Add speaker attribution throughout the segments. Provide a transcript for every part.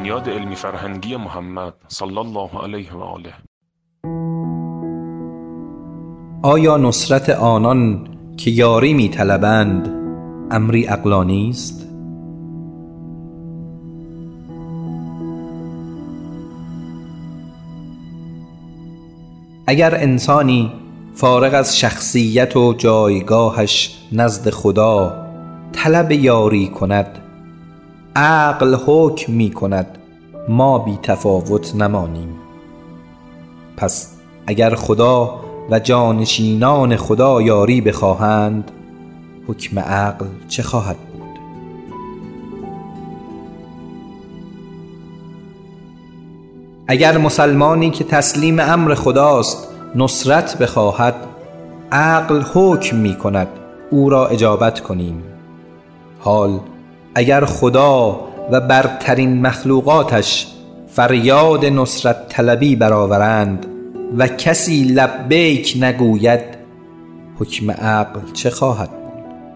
Speaker 1: بنیاد علمی فرهنگی محمد صلی الله علیه و آله.
Speaker 2: آیا نصرت آنان که یاری می طلبند امری عقلانی است؟ اگر انسانی فارغ از شخصیت و جایگاهش نزد خدا طلب یاری کند، عقل حکم می کند ما بی تفاوت نمانیم. پس اگر خدا و جانشینان خدا یاری بخواهند، حکم عقل چه خواهد بود؟ اگر مسلمانی که تسلیم امر خداست نصرت بخواهد، عقل حکم می کند او را اجابت کنیم. حال اگر خدا و برترین مخلوقاتش فریاد نصرت طلبی برآورند و کسی لبیک نگوید، حکم عقل چه خواهد بود؟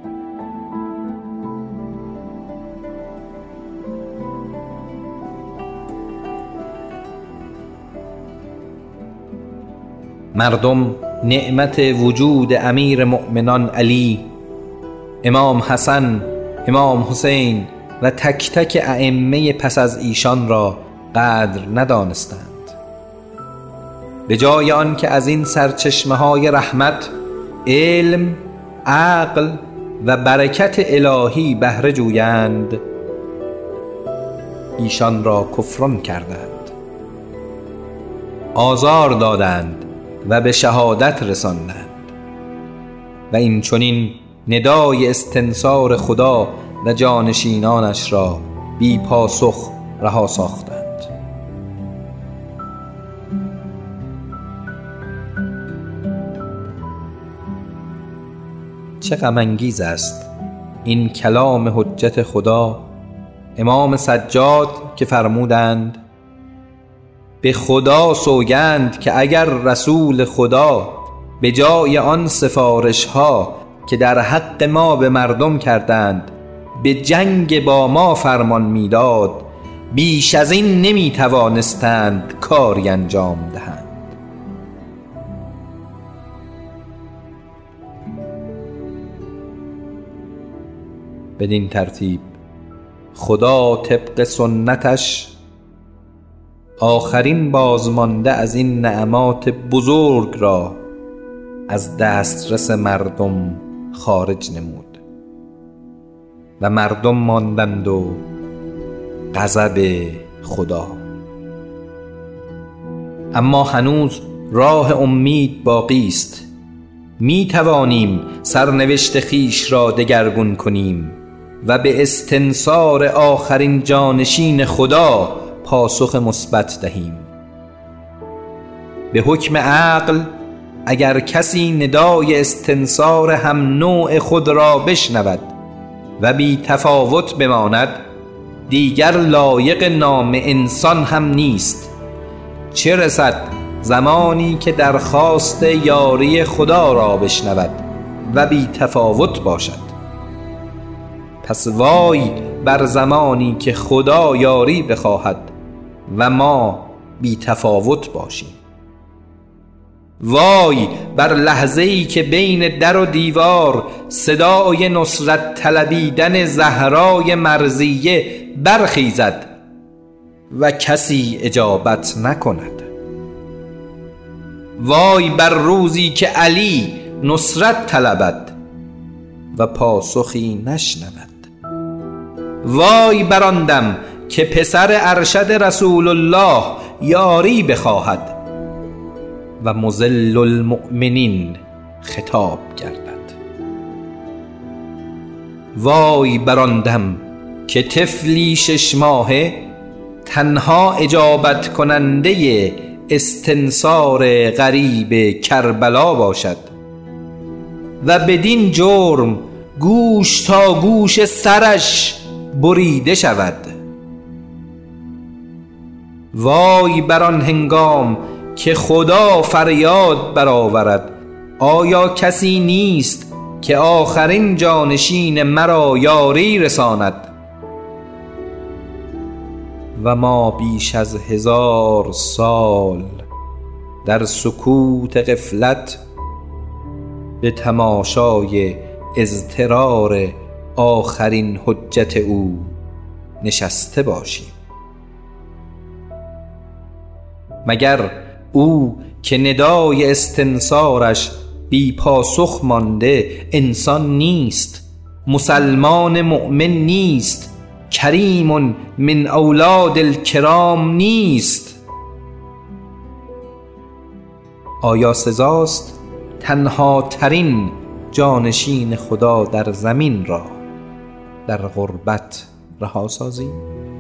Speaker 2: مردم نعمت وجود امیر مؤمنان علی، امام حسن، امام حسین و تک تک ائمه پس از ایشان را قدر ندانستند. به جای آن که از این سرچشمه های رحمت، علم، عقل و برکت الهی بهره جویند، ایشان را کفران کردند، آزار دادند و به شهادت رساندند و این چنین ندای استنصار خدا و جانشینانش را بی پاسخ رها ساختند. چه غم انگیز است این کلام حجت خدا امام سجاد که فرمودند: به خدا سوگند که اگر رسول خدا به جای آن سفارش ها که در حق ما به مردم کردند به جنگ با ما فرمان میداد، بیش از این نمی توانستند کاری انجام دهند. بدین ترتیب خدا طبق سنتش آخرین بازمانده از این نعمات بزرگ را از دسترس مردم خارج نمود و مردم ماندند و غضب خدا. اما هنوز راه امید باقی است. می توانیم سرنوشت خویش را دگرگون کنیم و به استنصار آخرین جانشین خدا پاسخ مثبت دهیم. به حکم عقل اگر کسی ندای استنصار هم نوع خود را بشنود و بی تفاوت بماند، دیگر لایق نام انسان هم نیست، چه رسد زمانی که درخواست یاری خدا را بشنود و بی تفاوت باشد. پس وای بر زمانی که خدا یاری بخواهد و ما بی تفاوت باشیم. وای بر لحظه‌ای که بین در و دیوار صدای نصرت طلبیدن زهرای مرضیه برخیزد و کسی اجابت نکند. وای بر روزی که علی نصرت طلبد و پاسخی نشنود. وای بر آن دم که پسر ارشد رسول الله یاری بخواهد و مذل المؤمنین خطاب گردد. وای بر آن دم که طفلی 6 ماهه تنها اجابت کننده استنصار غریب کربلا باشد و بدین جرم گوش تا گوش سرش بریده شود. وای بر آن هنگام که خدا فریاد برآورد: آیا کسی نیست که آخرین جانشین مرا یاری رساند؟ و ما بیش از 1000 سال در سکوت غفلت به تماشای اضطرار آخرین حجت او نشسته باشیم؟ مگر او که ندای استنصارش بی پاسخ مانده انسان نیست، مسلمان مؤمن نیست، کریم من اولاد الکرام نیست؟ آیا سزاست تنها ترین جانشین خدا در زمین را در غربت رها سازیم؟